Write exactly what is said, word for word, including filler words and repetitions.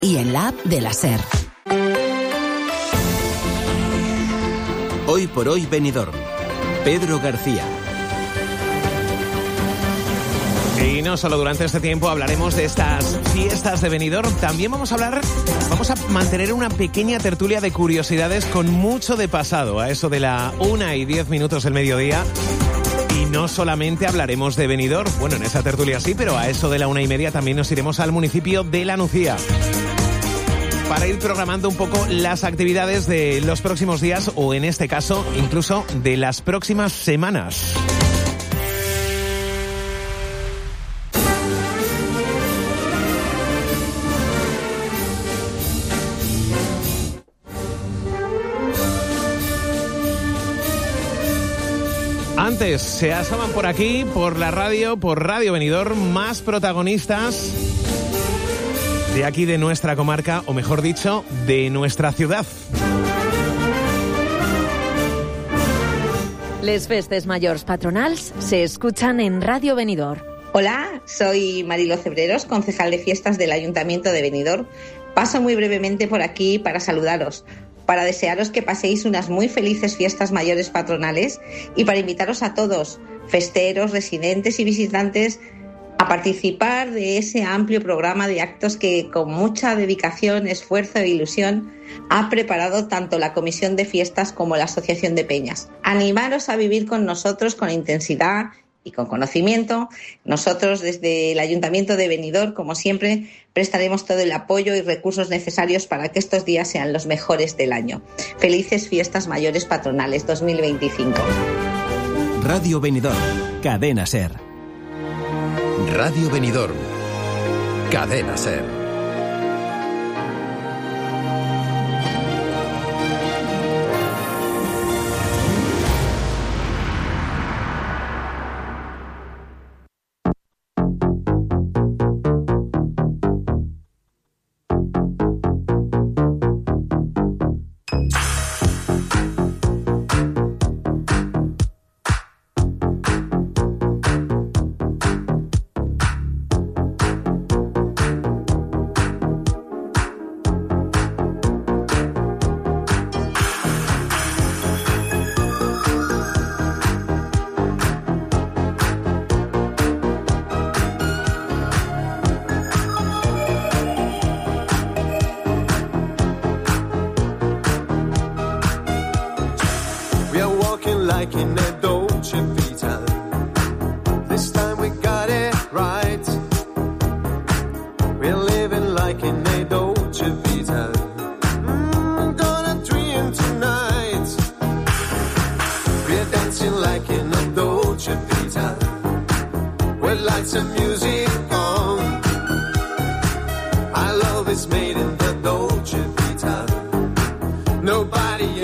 y en la app de la SER. Hoy por hoy Benidorm. Pedro García. Y no solo durante este tiempo hablaremos de estas fiestas de Benidorm, también vamos a hablar, vamos a mantener una pequeña tertulia de curiosidades con mucho de pasado, a eso de la una y diez minutos del mediodía. Y no solamente hablaremos de Benidorm, bueno, en esa tertulia sí, pero a eso de la una y media también nos iremos al municipio de La Nucía para ir programando un poco las actividades de los próximos días o, en este caso, incluso de las próximas semanas. Antes se asoman por aquí, por la radio, por Radio Benidorm, más protagonistas de aquí, de nuestra comarca, o mejor dicho, de nuestra ciudad. Les festes majors patronals se escuchan en Radio Benidorm. Hola, soy Marilo Cebreros, concejal de fiestas del Ayuntamiento de Benidorm. Paso muy brevemente por aquí para saludaros, para desearos que paséis unas muy felices fiestas mayores patronales y para invitaros a todos, festeros, residentes y visitantes, a participar de ese amplio programa de actos que con mucha dedicación, esfuerzo e ilusión ha preparado tanto la Comisión de Fiestas como la Asociación de Peñas. Animaros a vivir con nosotros con intensidad y con conocimiento. Nosotros desde el Ayuntamiento de Benidorm, como siempre, prestaremos todo el apoyo y recursos necesarios para que estos días sean los mejores del año. Felices fiestas mayores patronales dos mil veinticinco. Radio Benidorm, Cadena SER. Radio Benidorm, Cadena SER. like in a Dolce Vita. This time we got it right. We're living like in a Dolce Vita. Mm, gonna dream tonight. We're dancing like in a Dolce Vita. With lights and music on. Our love is made in the Dolce Vita. Nobody